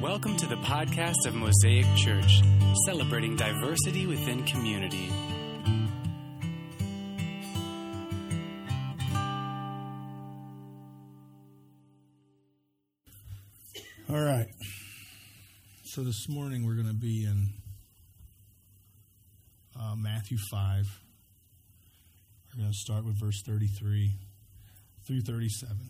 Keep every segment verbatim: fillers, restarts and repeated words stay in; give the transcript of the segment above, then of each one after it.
Welcome to the podcast of Mosaic Church, celebrating diversity within community. All right. So this morning we're going to be in uh, Matthew five. We're going to start with verse thirty-three through thirty-seven.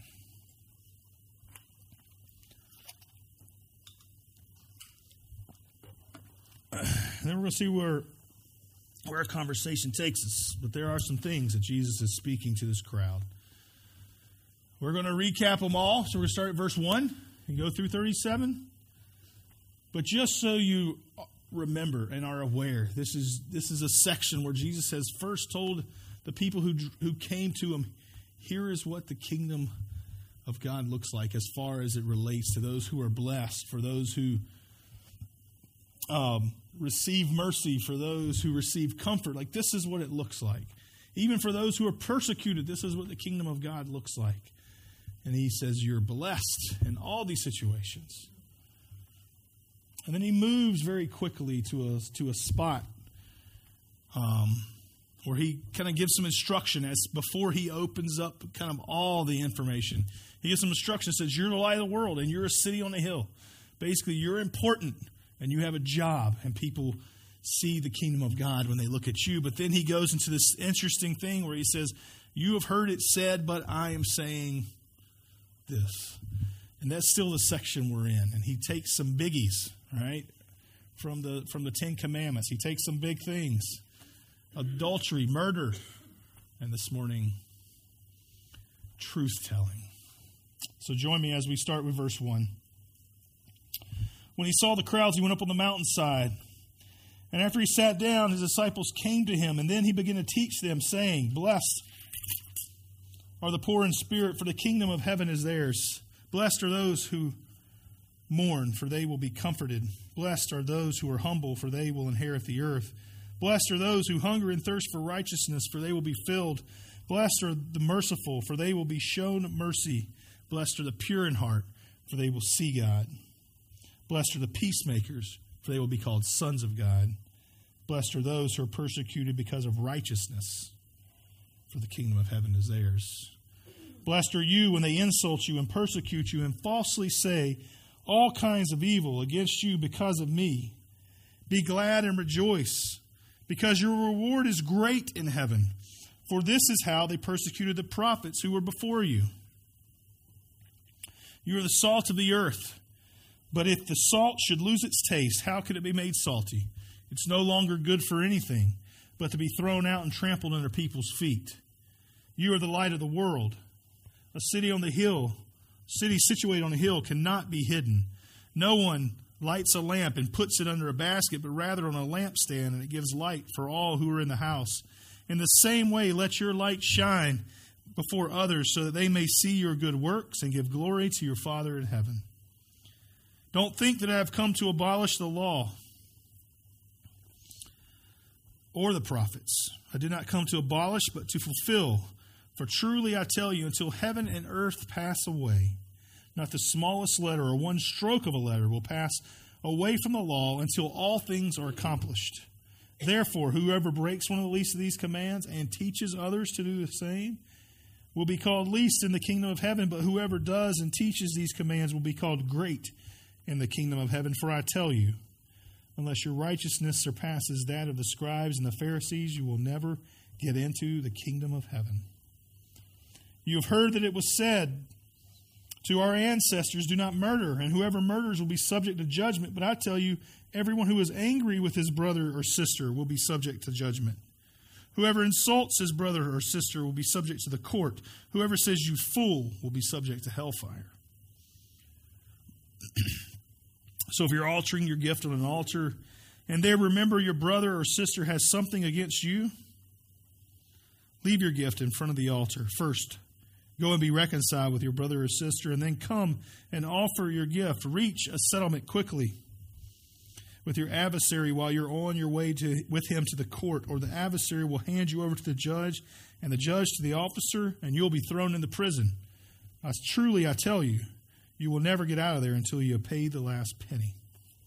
And then we're going to see where, where our conversation takes us. But there are some things that Jesus is speaking to this crowd. We're going to recap them all. So we're going to start at verse one and go through thirty-seven. But just so you remember and are aware, this is this is a section where Jesus has first told the people who who came to him, here is what the kingdom of God looks like as far as it relates to those who are blessed, for those who um, receive mercy, for those who receive comfort. Like, this is what it looks like. Even for those who are persecuted, this is what the kingdom of God looks like. And he says you're blessed in all these situations. And then he moves very quickly to a, to a spot um, where he kind of gives some instruction as before he opens up kind of all the information. He gives some instruction, says you're the light of the world and you're a city on a hill. Basically, you're important and you have a job, and people see the kingdom of God when they look at you. But then he goes into this interesting thing where he says, you have heard it said, but I am saying this. And that's still the section we're in. And he takes some biggies, right, from the from the Ten Commandments. He takes some big things. Adultery, murder, and this morning, truth-telling. So join me as we start with verse one. When he saw the crowds, he went up on the mountainside. And after he sat down, his disciples came to him. And then he began to teach them, saying, blessed are the poor in spirit, for the kingdom of heaven is theirs. Blessed are those who mourn, for they will be comforted. Blessed are those who are humble, for they will inherit the earth. Blessed are those who hunger and thirst for righteousness, for they will be filled. Blessed are the merciful, for they will be shown mercy. Blessed are the pure in heart, for they will see God. Blessed are the peacemakers, for they will be called sons of God. Blessed are those who are persecuted because of righteousness, for the kingdom of heaven is theirs. Blessed are you when they insult you and persecute you and falsely say all kinds of evil against you because of me. Be glad and rejoice, because your reward is great in heaven. For this is how they persecuted the prophets who were before you. You are the salt of the earth. But if the salt should lose its taste, how could it be made salty? It's no longer good for anything, but to be thrown out and trampled under people's feet. You are the light of the world. A city on the hill, city situated on a hill cannot be hidden. No one lights a lamp and puts it under a basket, but rather on a lampstand, and it gives light for all who are in the house. In the same way, let your light shine before others, so that they may see your good works and give glory to your Father in heaven. Don't think that I have come to abolish the law or the prophets. I did not come to abolish, but to fulfill. For truly I tell you, until heaven and earth pass away, not the smallest letter or one stroke of a letter will pass away from the law until all things are accomplished. Therefore, whoever breaks one of the least of these commands and teaches others to do the same will be called least in the kingdom of heaven, but whoever does and teaches these commands will be called great in the kingdom of heaven. For I tell you, unless your righteousness surpasses that of the scribes and the Pharisees, you will never get into the kingdom of heaven. You have heard that it was said to our ancestors, do not murder, and whoever murders will be subject to judgment. But I tell you, everyone who is angry with his brother or sister will be subject to judgment. Whoever insults his brother or sister will be subject to the court. Whoever says you fool will be subject to hellfire. So if you're altering your gift on an altar, and there remember your brother or sister has something against you, leave your gift in front of the altar. First, go and be reconciled with your brother or sister, and then come and offer your gift. Reach a settlement quickly with your adversary while you're on your way to with him to the court, or the adversary will hand you over to the judge, and the judge to the officer, and you'll be thrown into prison. I, truly, I tell you, you will never get out of there until you have paid the last penny.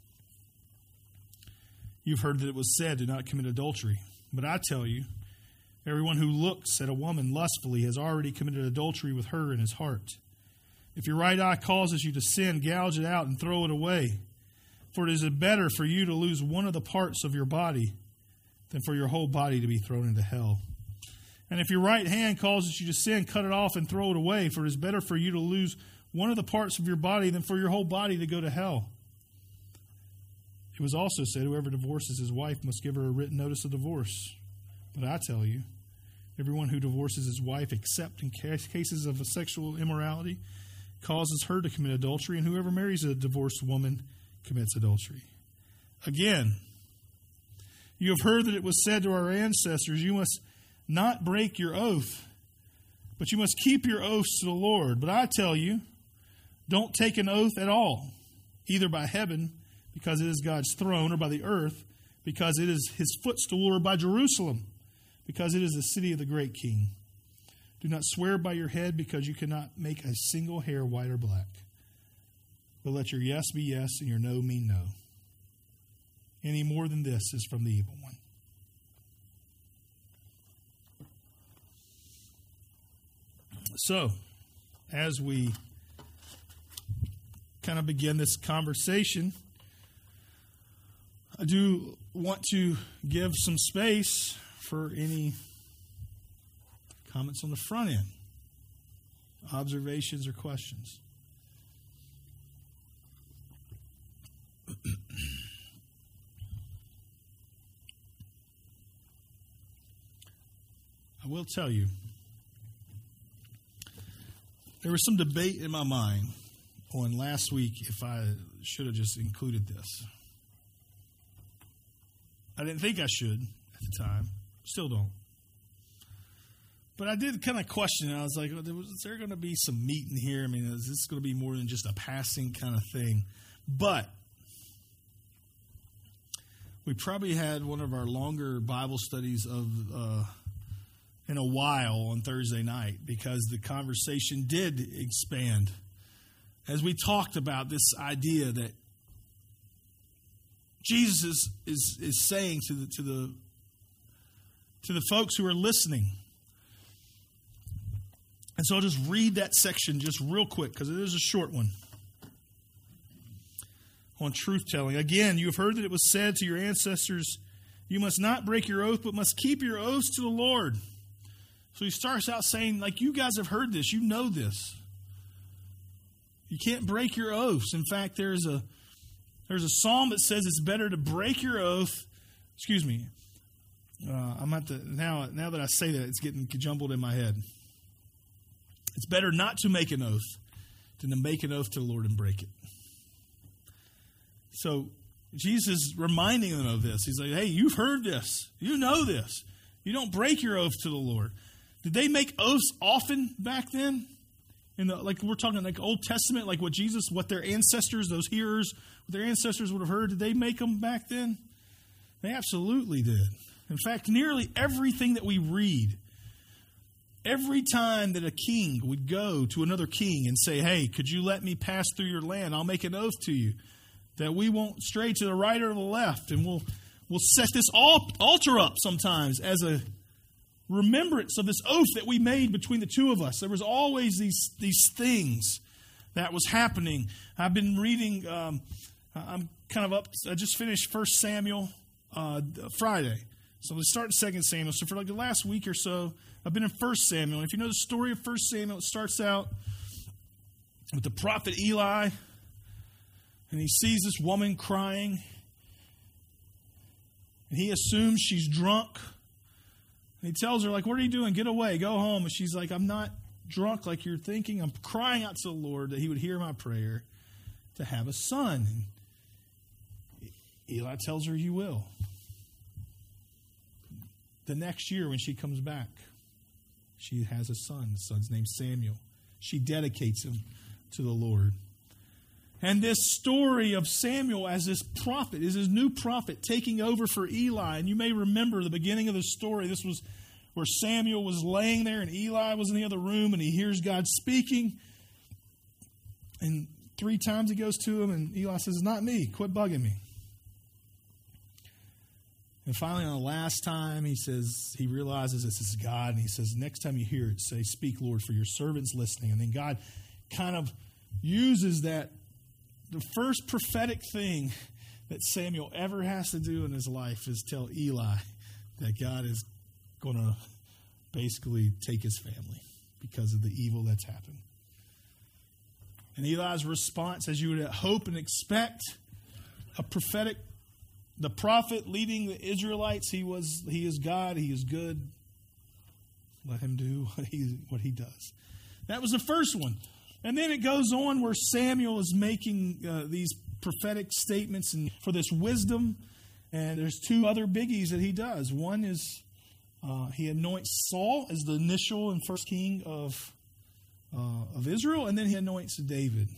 You've heard that it was said, do not commit adultery. But I tell you, everyone who looks at a woman lustfully has already committed adultery with her in his heart. If your right eye causes you to sin, gouge it out and throw it away. For it is better for you to lose one of the parts of your body than for your whole body to be thrown into hell. And if your right hand causes you to sin, cut it off and throw it away. For it is better for you to lose one of the parts of your body than for your whole body to go to hell. It was also said, whoever divorces his wife must give her a written notice of divorce. But I tell you, everyone who divorces his wife, except in cases of sexual immorality, causes her to commit adultery, and whoever marries a divorced woman commits adultery. Again, you have heard that it was said to our ancestors, you must not break your oath, but you must keep your oaths to the Lord. But I tell you, don't take an oath at all, either by heaven, because it is God's throne, or by the earth, because it is his footstool, or by Jerusalem, because it is the city of the great king. Do not swear by your head, because you cannot make a single hair white or black. But let your yes be yes, and your no mean no. Any more than this is from the evil one. So, as we kind of begin this conversation, I do want to give some space for any comments on the front end, observations or questions. I will tell you, there was some debate in my mind on last week if I should have just included this. I didn't think I should at the time. Still don't. But I did kind of question it. I was like, is there going to be some meat in here? I mean, is this going to be more than just a passing kind of thing? But we probably had one of our longer Bible studies of uh, in a while on Thursday night, because the conversation did expand as we talked about this idea that Jesus is, is, is saying to the, to the to the folks who are listening. And so I'll just read that section just real quick, because it is a short one. On truth-telling. Again, you have heard that it was said to your ancestors, you must not break your oath, but must keep your oaths to the Lord. So he starts out saying, like, you guys have heard this. You know this. You can't break your oaths. In fact, there's a there's a psalm that says it's better to break your oath. Excuse me. Uh, I'm at the now. Now that I say that, it's getting jumbled in my head. It's better not to make an oath than to make an oath to the Lord and break it. So Jesus is reminding them of this. He's like, hey, you've heard this. You know this. You don't break your oath to the Lord. Did they make oaths often back then? In the, like we're talking like Old Testament, like what Jesus, what their ancestors, those hearers, what their ancestors would have heard. Did they make them back then? They absolutely did. In fact, nearly everything that we read, every time that a king would go to another king and say, hey, could you let me pass through your land? I'll make an oath to you that we won't stray to the right or the left. And we'll we'll set this altar up sometimes as a remembrance of this oath that we made between the two of us. There was always these, these things that was happening. I've been reading, um, I'm kind of up, I just finished First Samuel uh, Friday. So let's start in Second Samuel. So for like the last week or so, I've been in First Samuel. And if you know the story of First Samuel, it starts out with the prophet Eli. And he sees this woman crying. And he assumes she's drunk. And he tells her, like, what are you doing? Get away. Go home. And she's like, I'm not drunk like you're thinking. I'm crying out to the Lord that he would hear my prayer to have a son. And Eli tells her, you will. The next year when she comes back, she has a son. The son's named Samuel. She dedicates him to the Lord. And this story of Samuel as this prophet is his new prophet taking over for Eli. And you may remember the beginning of the story. This was where Samuel was laying there and Eli was in the other room and he hears God speaking. And three times he goes to him, and Eli says, "Not me. Quit bugging me." And finally, on the last time, he says, he realizes this is God, and he says, "Next time you hear it, say, 'Speak, Lord, for your servant's listening.'" And then God kind of uses that, the first prophetic thing that Samuel ever has to do in his life is tell Eli that God is going to basically take his family because of the evil that's happened. And Eli's response, as you would hope and expect, a prophetic, the prophet leading the Israelites, he was, he is God, he is good. Let him do what he, what he does. That was the first one. And then it goes on where Samuel is making uh, these prophetic statements and for this wisdom. And there's two other biggies that he does. One is uh, he anoints Saul as the initial and first king of uh, of Israel, and then he anoints David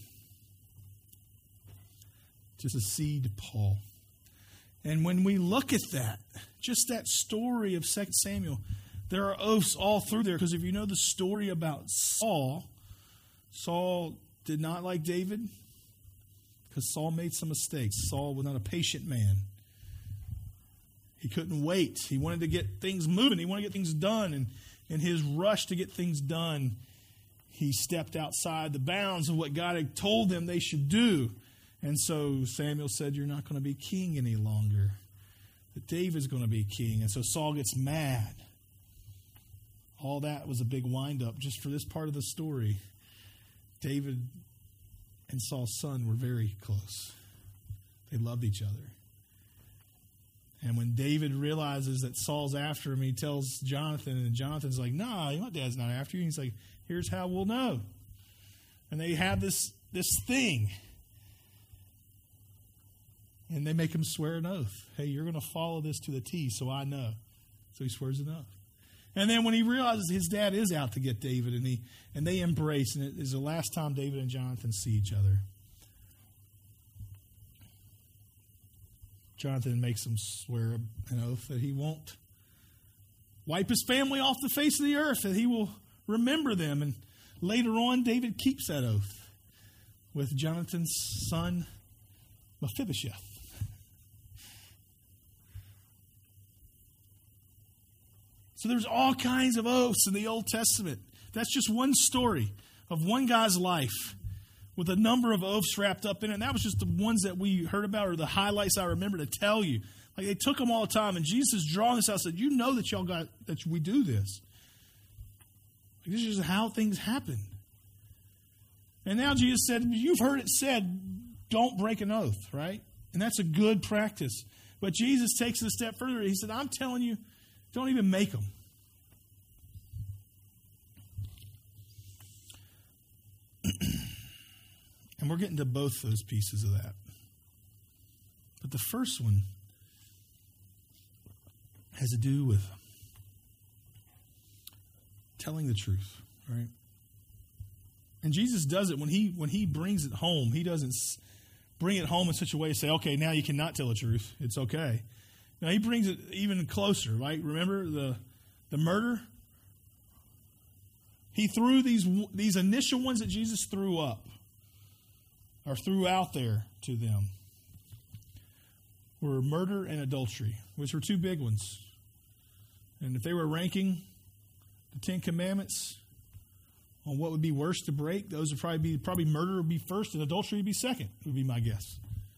to succeed Paul. And when we look at that, just that story of Second Samuel, there are oaths all through there. Because if you know the story about Saul, Saul did not like David because Saul made some mistakes. Saul was not a patient man. He couldn't wait. He wanted to get things moving. He wanted to get things done. And in his rush to get things done, he stepped outside the bounds of what God had told them they should do. And so Samuel said, "You're not going to be king any longer. That David's going to be king." And so Saul gets mad. All that was a big wind-up just for this part of the story. David and Saul's son were very close. They loved each other. And when David realizes that Saul's after him, he tells Jonathan, and Jonathan's like, "Nah, my dad's not after you." And he's like, "Here's how we'll know." And they have this, this thing. And they make him swear an oath. "Hey, you're going to follow this to the T, so I know." So he swears an oath. And then when he realizes his dad is out to get David, and he and they embrace, and it is the last time David and Jonathan see each other. Jonathan makes him swear an oath that he won't wipe his family off the face of the earth, that he will remember them. And later on, David keeps that oath with Jonathan's son, Mephibosheth. So there's all kinds of oaths in the Old Testament. That's just one story of one guy's life with a number of oaths wrapped up in it. And that was just the ones that we heard about, or the highlights I remember to tell you. Like, they took them all the time. And Jesus is drawing this out and said, "You know that y'all got, that we do this. Like, this is just how things happen." And now Jesus said, you've heard it said, don't break an oath, right? And that's a good practice. But Jesus takes it a step further. He said, "I'm telling you, don't even make them." And we're getting to both those pieces of that. But the first one has to do with telling the truth, right? And Jesus does it when he when he brings it home. He doesn't bring it home in such a way to say, "Okay, now you cannot tell the truth. It's okay." Now, he brings it even closer, right? Remember the the murder? He threw these these initial ones that Jesus threw up, or threw out there to them, were murder and adultery, which were two big ones. And if they were ranking the Ten Commandments on what would be worse to break, those would probably be, probably murder would be first and adultery would be second, would be my guess.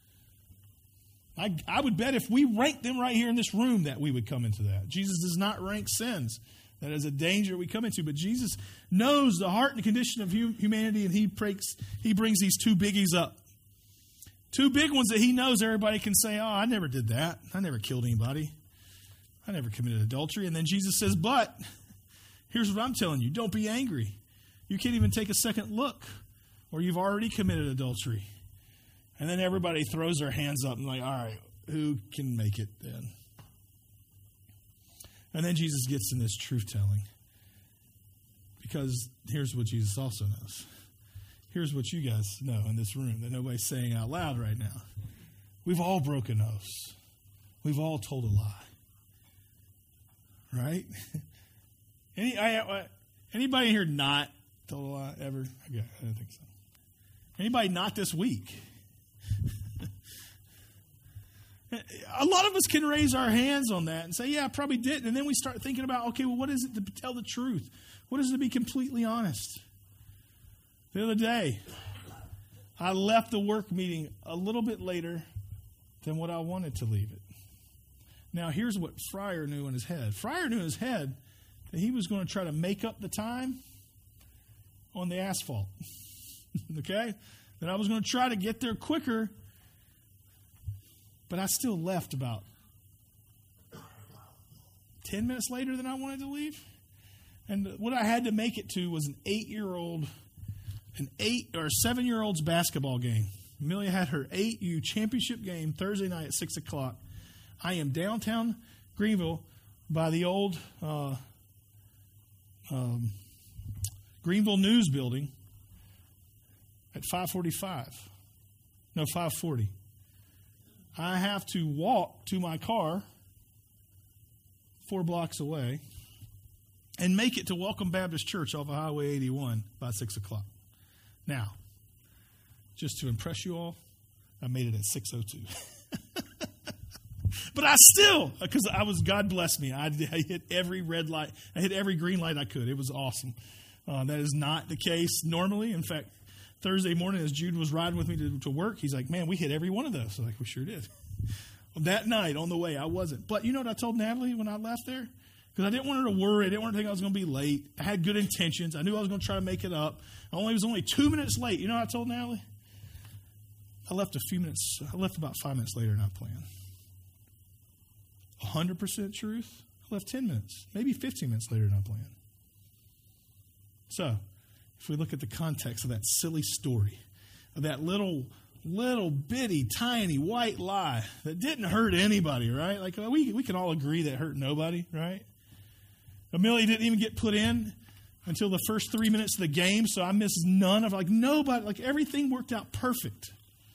I, I would bet if we ranked them right here in this room that we would come into that. Jesus does not rank sins. That is a danger we come into. But Jesus knows the heart and the condition of humanity, and he breaks, he brings these two biggies up. Two big ones that he knows everybody can say, "Oh, I never did that. I never killed anybody. I never committed adultery." And then Jesus says, "But here's what I'm telling you. Don't be angry. You can't even take a second look, or you've already committed adultery." And then everybody throws their hands up and like, "All right, who can make it then?" And then Jesus gets in this truth-telling. Because here's what Jesus also knows. Here's what you guys know in this room that nobody's saying out loud right now. We've all broken oaths. We've all told a lie. Right? Any, I, I, anybody here not told a lie ever? Yeah, I don't think so. Anybody not this week? A lot of us can raise our hands on that and say, yeah, I probably didn't. And then we start thinking about, okay, well, what is it to tell the truth? What is it to be completely honest? The other day, I left the work meeting a little bit later than what I wanted to leave it. Now, here's what Fryer knew in his head. Fryer knew in his head that he was going to try to make up the time on the asphalt. Okay? That I was going to try to get there quicker, but I still left about ten minutes later than I wanted to leave. And what I had to make it to was an eight-year-old, an eight or seven-year-old's basketball game. Amelia had her eight U championship game Thursday night at six o'clock. I am downtown Greenville by the old uh, um, Greenville News Building at five forty-five. No, five forty. I have to walk to my car four blocks away and make it to Welcome Baptist Church off of Highway eighty-one by six o'clock. Now, just to impress you all, I made it at six oh two. But I still, because I was, God bless me, I, I hit every red light. I hit every green light I could. It was awesome. Uh, that is not the case normally. In fact, Thursday morning as Jude was riding with me to, to work, he's like, man, we hit every one of those. I was like, we sure did. Well, that night on the way, I wasn't. But you know what I told Natalie when I left there? Because I didn't want her to worry. I didn't want her to think I was going to be late. I had good intentions. I knew I was going to try to make it up. I only was only two minutes late. You know what I told Natalie? I left a few minutes. I left about five minutes later than I planned. one hundred percent truth, I left ten minutes, maybe fifteen minutes later than I planned. So, if we look at the context of that silly story, of that little, little bitty, tiny white lie that didn't hurt anybody, right? Like, we, we can all agree that hurt nobody, right? Amelia didn't even get put in until the first three minutes of the game, so I missed none of, like, nobody, like, everything worked out perfect.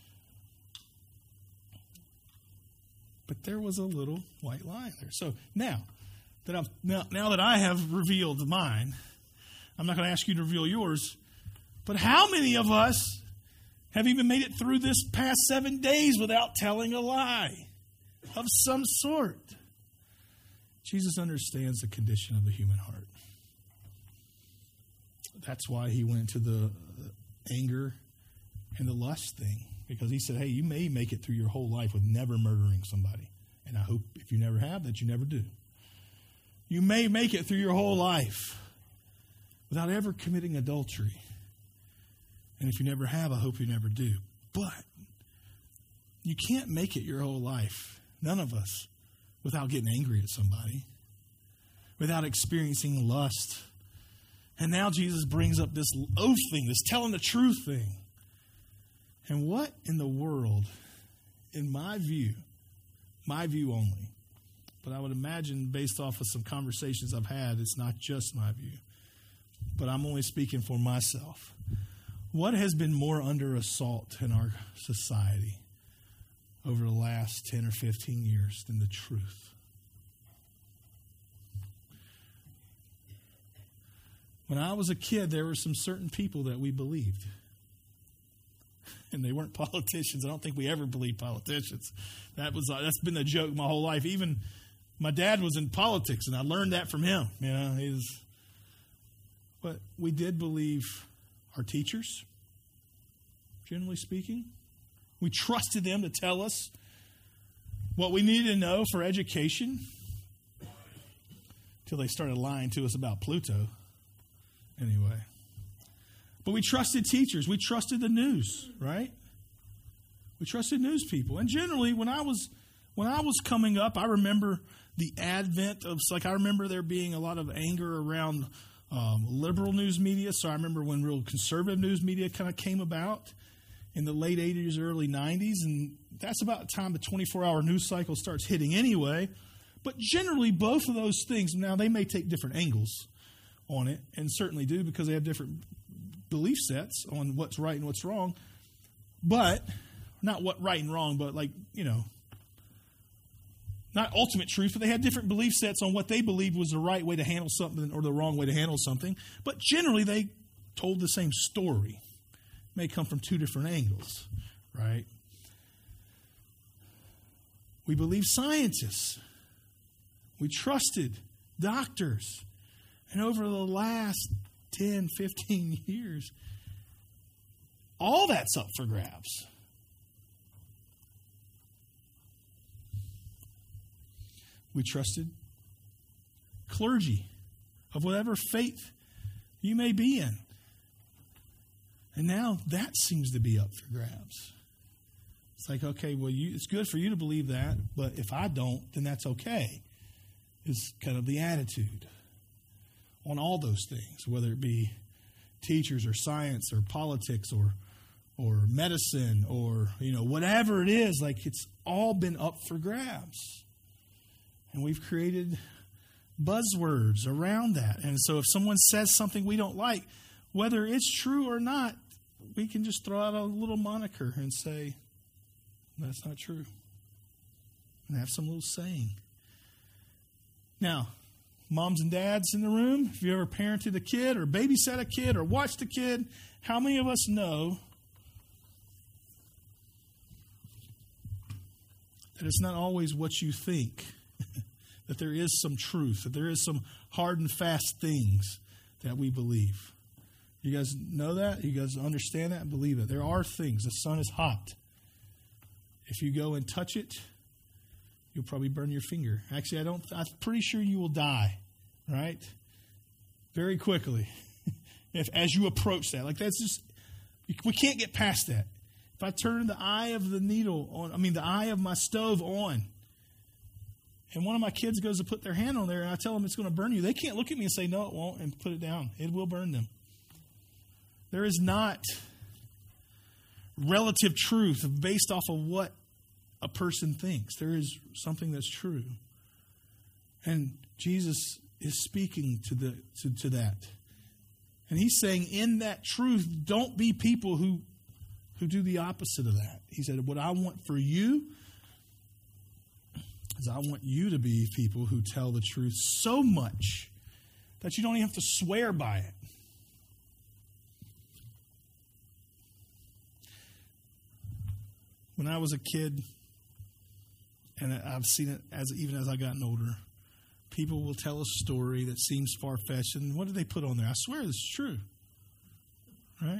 But there was a little white lie there. So now that I've now, now that I have revealed mine, I'm not going to ask you to reveal yours. But how many of us have even made it through this past seven days without telling a lie of some sort? Jesus understands the condition of the human heart. That's why he went to the anger and the lust thing. Because he said, hey, you may make it through your whole life with never murdering somebody. And I hope if you never have, that you never do. You may make it through your whole life without ever committing adultery. And if you never have, I hope you never do. But you can't make it your whole life, none of us, without getting angry at somebody, without experiencing lust. And now Jesus brings up this oath thing, this telling the truth thing. And what in the world, in my view, my view only, but I would imagine based off of some conversations I've had, it's not just my view, but I'm only speaking for myself. What has been more under assault in our society over the last ten or fifteen years than the truth? When I was a kid, there were some certain people that we believed. And they weren't politicians. I don't think we ever believed politicians. That was uh, that's been a joke my whole life. Even my dad was in politics, and I learned that from him. You know, he's. But we did believe our teachers. Generally speaking, we trusted them to tell us what we needed to know for education. Until they started lying to us about Pluto. Anyway. But we trusted teachers. We trusted the news, right? We trusted news people. And generally, when I was when I was coming up, I remember the advent of, like, I remember there being a lot of anger around um, liberal news media. So I remember when real conservative news media kind of came about in the late eighties, early nineties. And that's about the time the twenty-four hour news cycle starts hitting anyway. But generally, both of those things, now they may take different angles on it, and certainly do because they have different belief sets on what's right and what's wrong, but not what right and wrong, but like, you know, not ultimate truth, but they had different belief sets on what they believed was the right way to handle something or the wrong way to handle something. But generally, they told the same story. may come from two different angles, right? We believe scientists. We trusted doctors. And over the last ten, fifteen years, all that's up for grabs. We trusted clergy of whatever faith you may be in. And now that seems to be up for grabs. It's like, okay, well, you, it's good for you to believe that, but if I don't, then that's okay. Is kind of the attitude on all those things, whether it be teachers or science or politics or or medicine or, you know, whatever it is, like it's all been up for grabs. And we've created buzzwords around that. And so if someone says something we don't like, whether it's true or not, we can just throw out a little moniker and say, that's not true. And have some little saying. Now, moms and dads in the room, if you ever parented a kid or babysat a kid or watched a kid, how many of us know that it's not always what you think, that there is some truth, that there is some hard and fast things that we believe? You guys know that? You guys understand that and believe it? There are things. The sun is hot. If you go and touch it, you'll probably burn your finger. Actually, I don't. I'm pretty sure you will die, right? Very quickly, if as you approach that, like that's just we can't get past that. If I turn the eye of the needle on, I mean the eye of my stove on, and one of my kids goes to put their hand on there, and I tell them it's going to burn you, they can't look at me and say no, it won't, and put it down. It will burn them. There is not relative truth based off of what a person thinks. There is something that's true. And Jesus is speaking to the to, to that. And he's saying in that truth, don't be people who, who do the opposite of that. He said, what I want for you is I want you to be people who tell the truth so much that you don't even have to swear by it. When I was a kid, and I've seen it as even as I've gotten older, people will tell a story that seems far-fetched, and what do they put on there? I swear this is true. Right?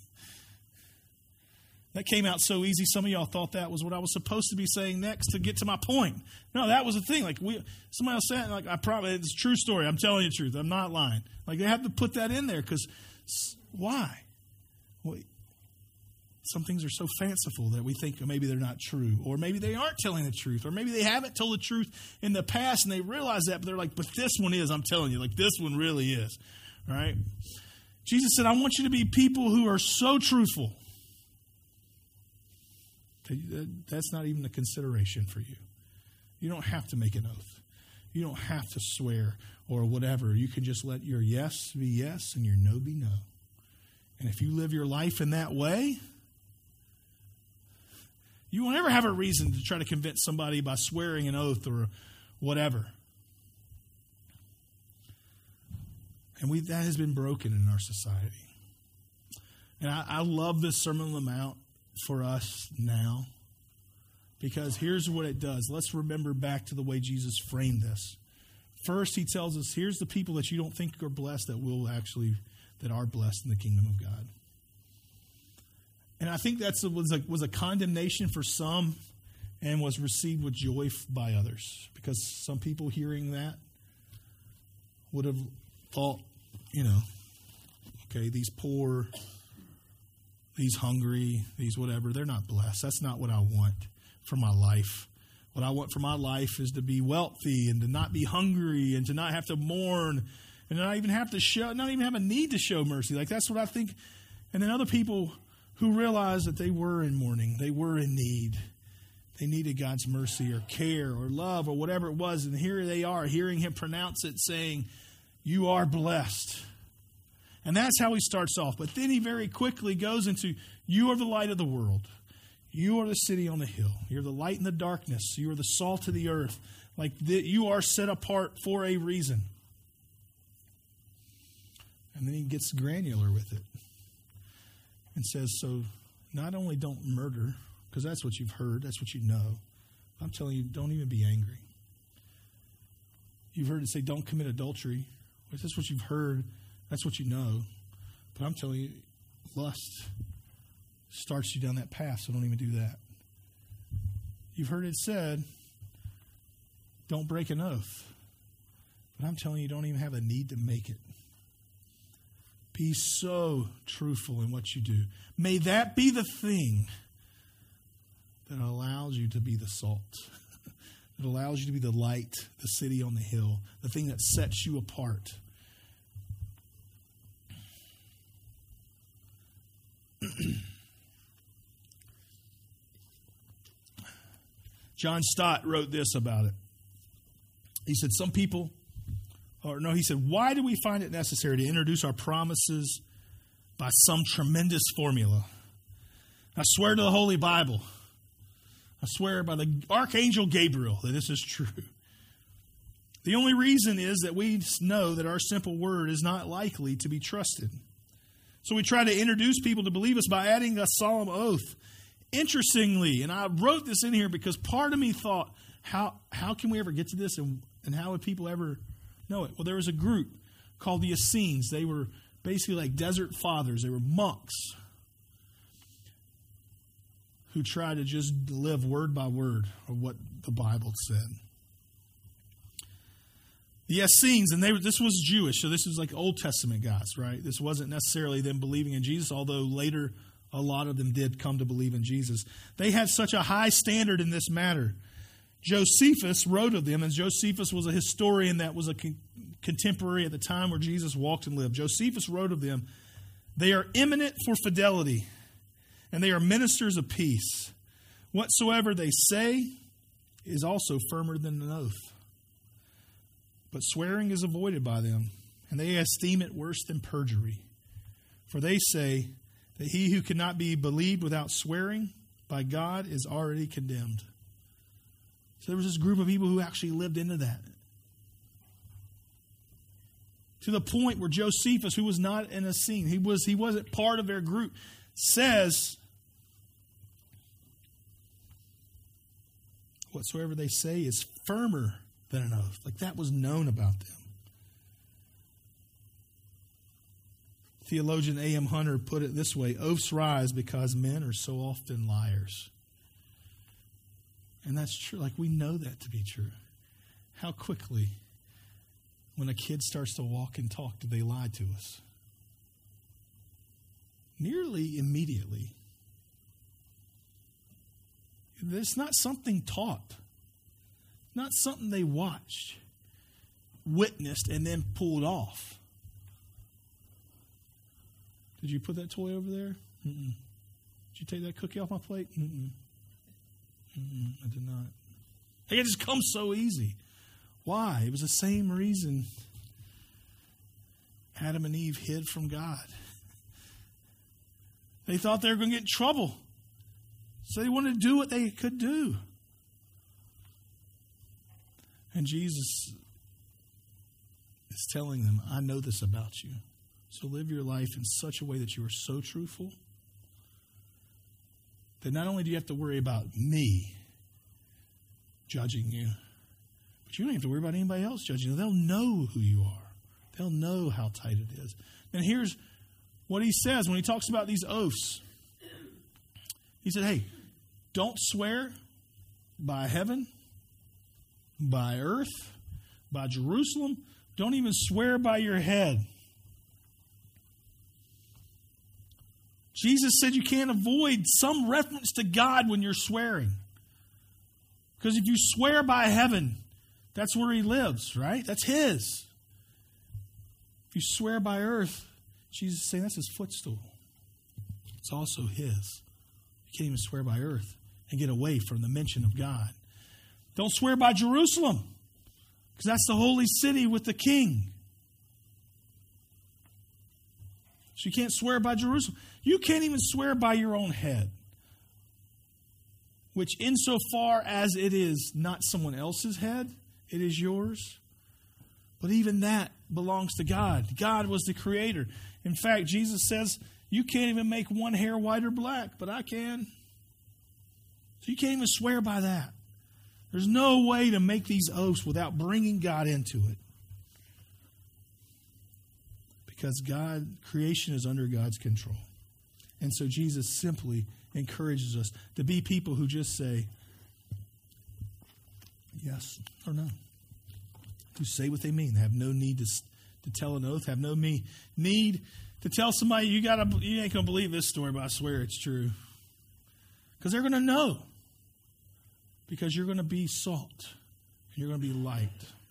That came out so easy. Some of y'all thought that was what I was supposed to be saying next to get to my point. No, that was the thing. Like we, somebody else said, like I probably it's a true story. I'm telling you the truth. I'm not lying. Like they have to put that in there because why? Well, some things are so fanciful that we think maybe they're not true, or maybe they aren't telling the truth, or maybe they haven't told the truth in the past and they realize that, but they're like, but this one is, I'm telling you, like this one really is. All right? Jesus said, I want you to be people who are so truthful. That's not even a consideration for you. You don't have to make an oath. You don't have to swear or whatever. You can just let your yes be yes and your no be no. And if you live your life in that way, you won't ever have a reason to try to convince somebody by swearing an oath or whatever. And we that has been broken in our society. And I, I love this Sermon on the Mount for us now, because here's what it does. Let's remember back to the way Jesus framed this. First, he tells us, here's the people that you don't think are blessed that will actually, that are blessed in the kingdom of God. And I think that was a, was a condemnation for some and was received with joy by others, because some people hearing that would have thought, you know, okay, these poor, these hungry, these whatever, they're not blessed. That's not what I want for my life. What I want for my life is to be wealthy and to not be hungry and to not have to mourn and to not even have to show, not even have a need to show mercy. Like that's what I think. And then other people who realized that they were in mourning, they were in need. They needed God's mercy or care or love or whatever it was. And here they are, hearing him pronounce it, saying, you are blessed. And that's how he starts off. But then he very quickly goes into, you are the light of the world. You are the city on the hill. You're the light in the darkness. You are the salt of the earth. Like the, you are set apart for a reason. And then he gets granular with it. and says, so not only don't murder, because that's what you've heard, that's what you know. I'm telling you, don't even be angry. You've heard it say, don't commit adultery. Well, that's what you've heard, that's what you know. But I'm telling you, lust starts you down that path, so don't even do that. You've heard it said, don't break an oath. But I'm telling you, don't even have a need to make it. Be so truthful in what you do. May that be the thing that allows you to be the salt. That allows you to be the light, the city on the hill, the thing that sets you apart. John Stott wrote this about it. He said, some people, or no, he said, why do we find it necessary to introduce our promises by some tremendous formula? I swear to the Holy Bible, I swear by the Archangel Gabriel that this is true. The only reason is that we know that our simple word is not likely to be trusted. So we try to introduce people to believe us by adding a solemn oath. Interestingly, and I wrote this in here because part of me thought, how how can we ever get to this, and, and how would people ever know it? Well, there was a group called the Essenes. They were basically like desert fathers. They were monks who tried to just live word by word of what the Bible said. The Essenes, and they this was Jewish, so this was like Old Testament guys, right? This wasn't necessarily them believing in Jesus, although later a lot of them did come to believe in Jesus. They had such a high standard in this matter. Josephus wrote of them, and Josephus was a historian that was a con- contemporary at the time where Jesus walked and lived. Josephus wrote of them, they are eminent for fidelity, and they are ministers of peace. Whatsoever they say is also firmer than an oath. But swearing is avoided by them, and they esteem it worse than perjury. For they say that he who cannot be believed without swearing by God is already condemned. So there was this group of people who actually lived into that. To the point where Josephus, who was not in a scene, he, was, he wasn't part of their group, says, whatsoever they say is firmer than an oath. Like that was known about them. Theologian A M Hunter put it this way, oaths rise because men are so often liars. And that's true. Like we know that to be true. How quickly, when a kid starts to walk and talk, do they lie to us? Nearly immediately. It's not something taught. Not something they watched, witnessed, and then pulled off. Did you put that toy over there? Mm-mm. Did you take that cookie off my plate? Mm-mm. Mm-mm, I did not. Like it just comes so easy. Why? It was the same reason Adam and Eve hid from God. They thought they were going to get in trouble. So they wanted to do what they could do. And Jesus is telling them, I know this about you. So live your life in such a way that you are so truthful that not only do you have to worry about me judging you, but you don't have to worry about anybody else judging you. They'll know who you are. They'll know how tight it is. And here's what he says when he talks about these oaths. He said, hey, don't swear by heaven, by earth, by Jerusalem. Don't even swear by your head. Jesus said you can't avoid some reference to God when you're swearing. Because if you swear by heaven, that's where he lives, right? That's his. If you swear by earth, Jesus is saying that's his footstool. It's also his. You can't even swear by earth and get away from the mention of God. Don't swear by Jerusalem, because that's the holy city with the king. So you can't swear by Jerusalem. You can't even swear by your own head, which insofar as it is not someone else's head, it is yours. But even that belongs to God. God was the creator. In fact, Jesus says You can't even make one hair white or black, but I can. So you can't even swear by that. There's no way to make these oaths without bringing God into it. Because God, creation is under God's control. And so Jesus simply encourages us to be people who just say yes or no. Who say what they mean. They have no need to, to tell an oath, have no me, need to tell somebody, you gotta, you ain't going to believe this story, but I swear it's true. Because they're going to know. Because you're going to be salt. And you're going to be light.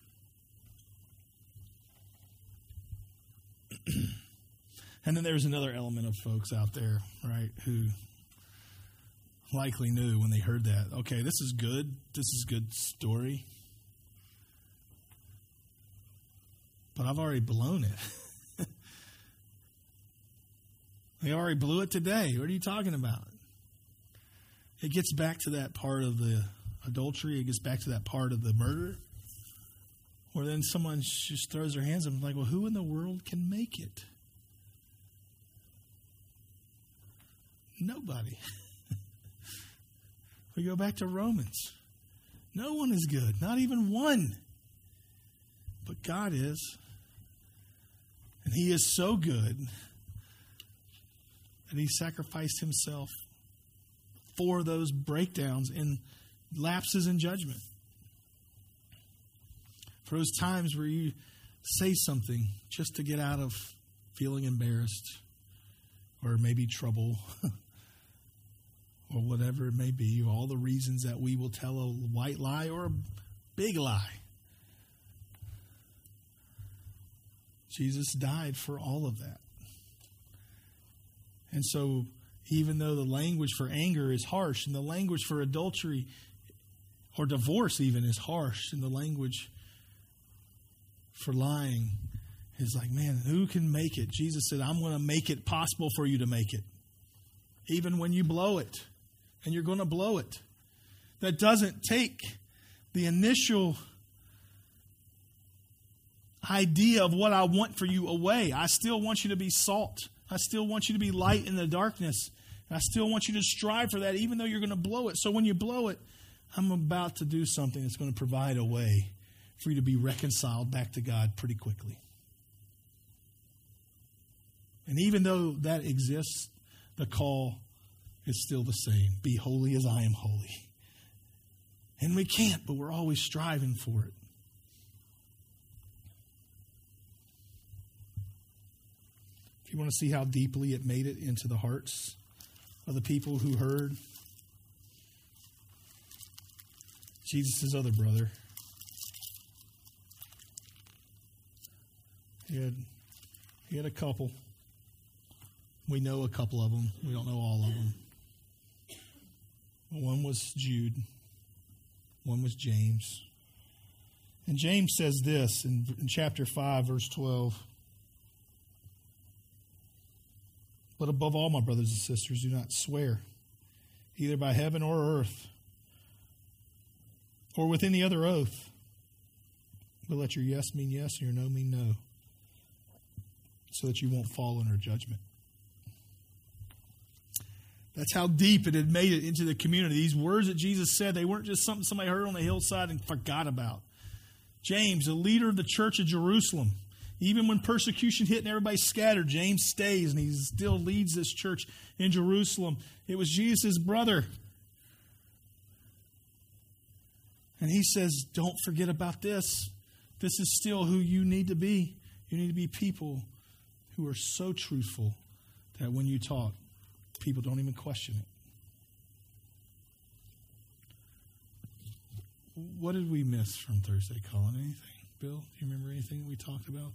And then there's another element of folks out there, right, who likely knew when they heard that, okay, this is good. This is a good story. But I've already blown it. They already blew it today. What are you talking about? It gets back to that part of the adultery. It gets back to that part of the murder. Or then someone just throws their hands up and like, well, who in the world can make it? Nobody. We go back to Romans. No one is good. Not even one. But God is. And He is so good that He sacrificed Himself for those breakdowns and lapses in judgment. For those times where you say something just to get out of feeling embarrassed or maybe trouble or whatever it may be, all the reasons that we will tell a white lie or a big lie. Jesus died for all of that. And so even though the language for anger is harsh and the language for adultery or divorce even is harsh and the language for lying is like, man, who can make it? Jesus said, I'm going to make it possible for you to make it. Even when you blow it. And you're going to blow it. That doesn't take the initial idea of what I want for you away. I still want you to be salt. I still want you to be light in the darkness. I still want you to strive for that even though you're going to blow it. So when you blow it, I'm about to do something that's going to provide a way for you to be reconciled back to God pretty quickly. And even though that exists, the call is still the same. Be holy as I am holy. And we can't, but we're always striving for it. If you want to see how deeply it made it into the hearts of the people who heard, Jesus' other brother, he had, he had a couple. We know a couple of them. We don't know all of them. One was Jude. One was James. And James says this in, in chapter five, verse twelve. But above all, my brothers and sisters, do not swear, either by heaven or earth, or with any other oath, but let your yes mean yes and your no mean no, so that you won't fall under judgment. That's how deep it had made it into the community. These words that Jesus said, they weren't just something somebody heard on the hillside and forgot about. James, a leader of the church of Jerusalem, even when persecution hit and everybody scattered, James stays and he still leads this church in Jerusalem. It was Jesus' brother. And he says, don't forget about this. This is still who you need to be. You need to be people who are so truthful that when you talk, people don't even question it. What did we miss from Thursday, Colin? Anything? Bill, do you remember anything we talked about?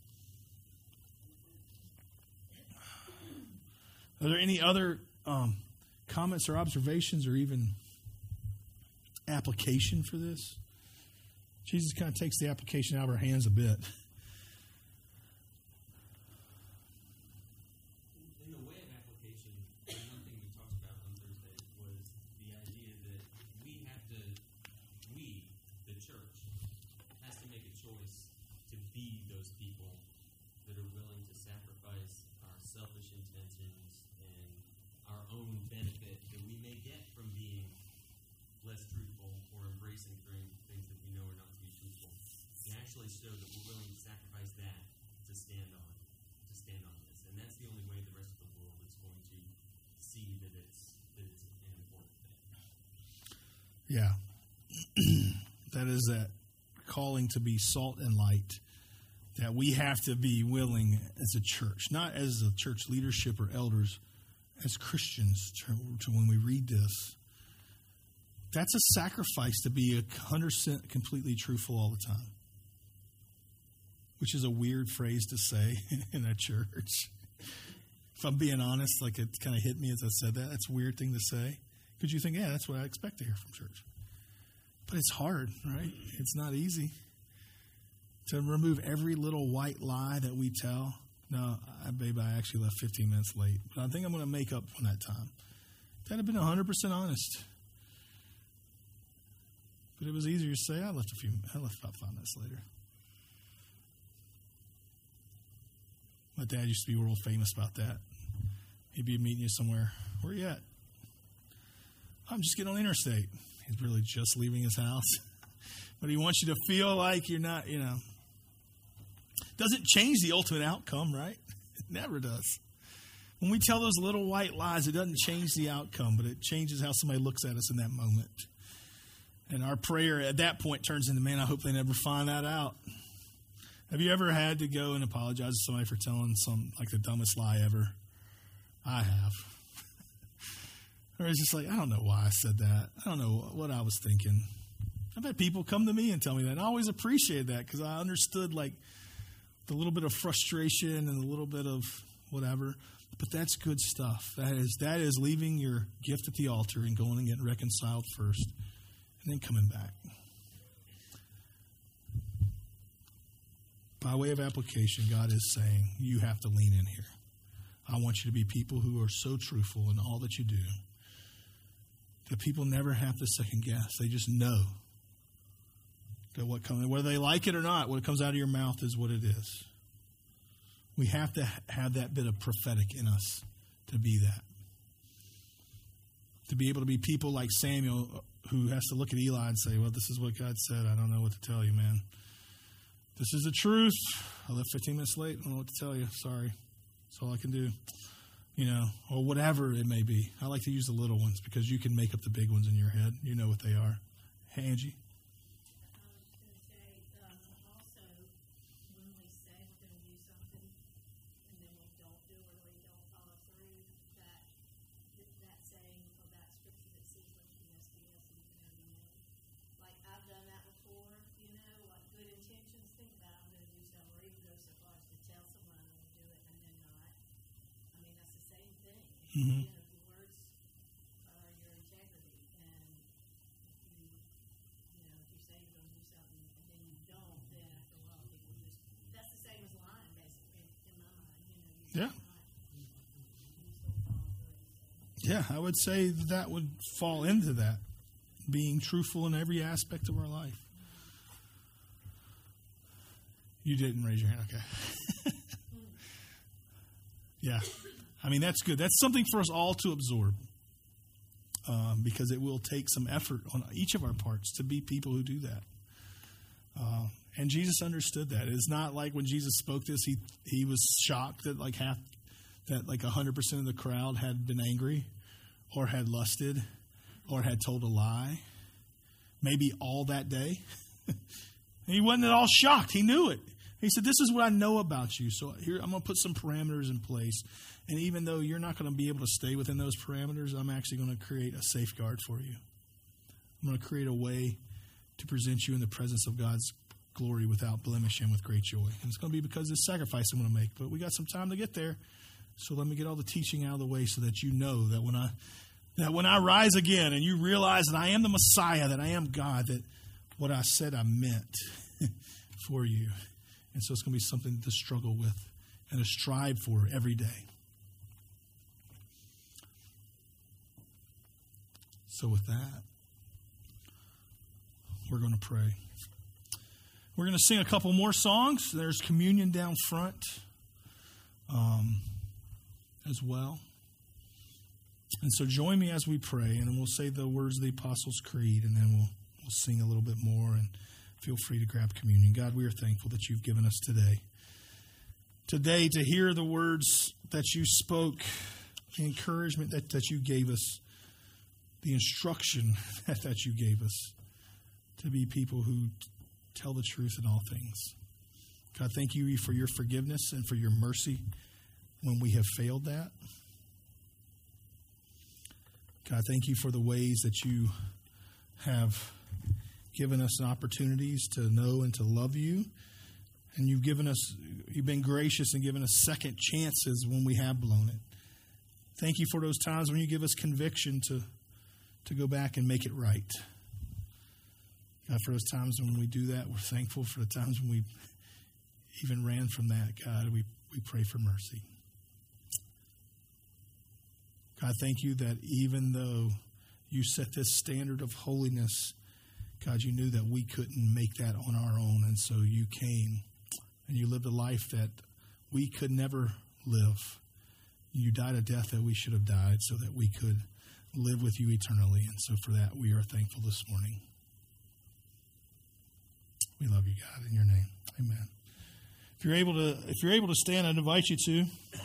That... Are there any other um, comments or observations or even application for this? Jesus kind of takes the application out of our hands a bit. In the way of application, one thing we talked about on Thursday was the idea that we have to, we, the church, has to make a choice to be those people that are willing to sacrifice our selfish intentions own benefit that we may get from being less truthful or embracing things that we know are not to be truthful. It actually show that we're willing to sacrifice that to stand on, to stand on this. And that's the only way the rest of the world is going to see that it's, that it's an important thing. Yeah. That is that calling to be salt and light, that we have to be willing as a church, not as a church leadership or elders, as Christians, to, to when we read this. That's a sacrifice to be a hundred percent completely truthful all the time, which is a weird phrase to say in a church. If I'm being honest, like it kind of hit me as I said that. That's a weird thing to say, because you think, yeah, that's what I expect to hear from church. But it's hard, right? It's not easy to remove every little white lie that we tell. No, I, babe, I actually left fifteen minutes late, but I think I'm going to make up on that time. That had been one hundred percent honest. But it was easier to say, I left a few, I left about five minutes later. My dad used to be world famous about that. He'd be meeting you somewhere. Where are you at? I'm just getting on the interstate. He's really just leaving his house. But he wants you to feel like you're not, you know. Doesn't change the ultimate outcome, right? It never does. When we tell those little white lies, it doesn't change the outcome, but it changes how somebody looks at us in that moment. And our prayer at that point turns into, man, I hope they never find that out. Have you ever had to go and apologize to somebody for telling some, like the dumbest lie ever? I have. Or it's just like, I don't know why I said that. I don't know what I was thinking. I've had people come to me and tell me that. And I always appreciate that because I understood like the little bit of frustration and a little bit of whatever. But that's good stuff. That is that is leaving your gift at the altar and going and getting reconciled first and then coming back. By way of application, God is saying, you have to lean in here. I want you to be people who are so truthful in all that you do that people never have to second guess. They just know that what comes, whether they like it or not, what comes out of your mouth is what it is. We have to have that bit of prophetic in us to be that. To be able to be people like Samuel who has to look at Eli and say, well, this is what God said. I don't know what to tell you, man. This is the truth. I left fifteen minutes late. I don't know what to tell you. Sorry. That's all I can do. You know, or whatever it may be. I like to use the little ones because you can make up the big ones in your head. You know what they are. Hey, Angie. Mm-hmm. You know, your words are your integrity, and if you, you know, if you say you're going to do something and then you don't, then after a while people just, that's the same as lying, basically, in my mind. You know, you yeah. Lie, you still follow through. Yeah, I would say that would fall into that, being truthful in every aspect of our life. You didn't raise your hand, okay. Yeah. I mean, that's good. That's something for us all to absorb um, because it will take some effort on each of our parts to be people who do that. Uh, and Jesus understood that. It's not like when Jesus spoke this, he he was shocked that like half, that like one hundred percent of the crowd had been angry or had lusted or had told a lie. Maybe all that day. And he wasn't at all shocked. He knew it. He said, this is what I know about you. So here, I'm going to put some parameters in place. And even though you're not going to be able to stay within those parameters, I'm actually going to create a safeguard for you. I'm going to create a way to present you in the presence of God's glory without blemish and with great joy. And it's going to be because of this sacrifice I'm going to make. But we got some time to get there. So let me get all the teaching out of the way so that you know that when I that when I rise again and you realize that I am the Messiah, that I am God, that what I said I meant for you. And so it's going to be something to struggle with and to strive for every day. So with that, we're going to pray. We're going to sing a couple more songs. There's communion down front um, as well. And so join me as we pray, and we'll say the words of the Apostles' Creed, and then we'll, we'll sing a little bit more, and feel free to grab communion. God, we are thankful that you've given us today. Today, to hear the words that you spoke, the encouragement that, that you gave us, the instruction that, that you gave us to be people who tell the truth in all things. God, thank you for your forgiveness and for your mercy when we have failed that. God, thank you for the ways that you have given us opportunities to know and to love you. And you've given us, you've been gracious and given us second chances when we have blown it. Thank you for those times when you give us conviction to, to go back and make it right. God, for those times when we do that, we're thankful. For the times when we even ran from that, God, we, we pray for mercy. God, thank you that even though you set this standard of holiness, God, you knew that we couldn't make that on our own. And so you came and you lived a life that we could never live. You died a death that we should have died so that we could live with you eternally. And so for that, we are thankful this morning. We love you, God, in your name. Amen. If you're able to, if you're able to stand, I'd invite you to,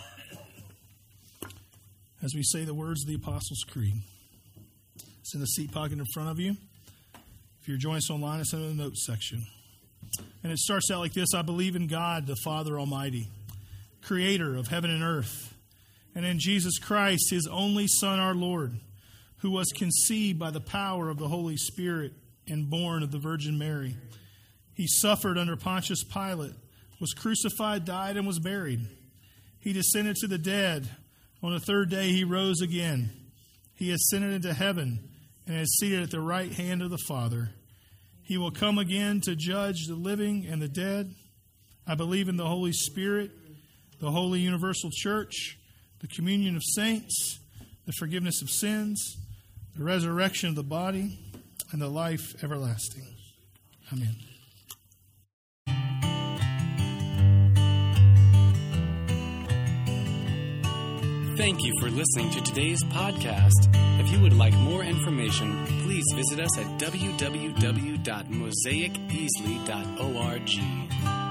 as we say the words of the Apostles' Creed. It's in the seat pocket in front of you. If you're joining us online, it's in the notes section. And it starts out like this: I believe in God, the Father Almighty, creator of heaven and earth, and in Jesus Christ, his only Son, our Lord, who was conceived by the power of the Holy Spirit and born of the Virgin Mary. He suffered under Pontius Pilate, was crucified, died, and was buried. He descended to the dead. On the third day he rose again. He ascended into heaven and is seated at the right hand of the Father. He will come again to judge the living and the dead. I believe in the Holy Spirit, the holy universal church, the communion of saints, the forgiveness of sins, the resurrection of the body, and the life everlasting. Amen. Thank you for listening to today's podcast. If you would like more information, please visit us at w w w dot mosaic easley dot org.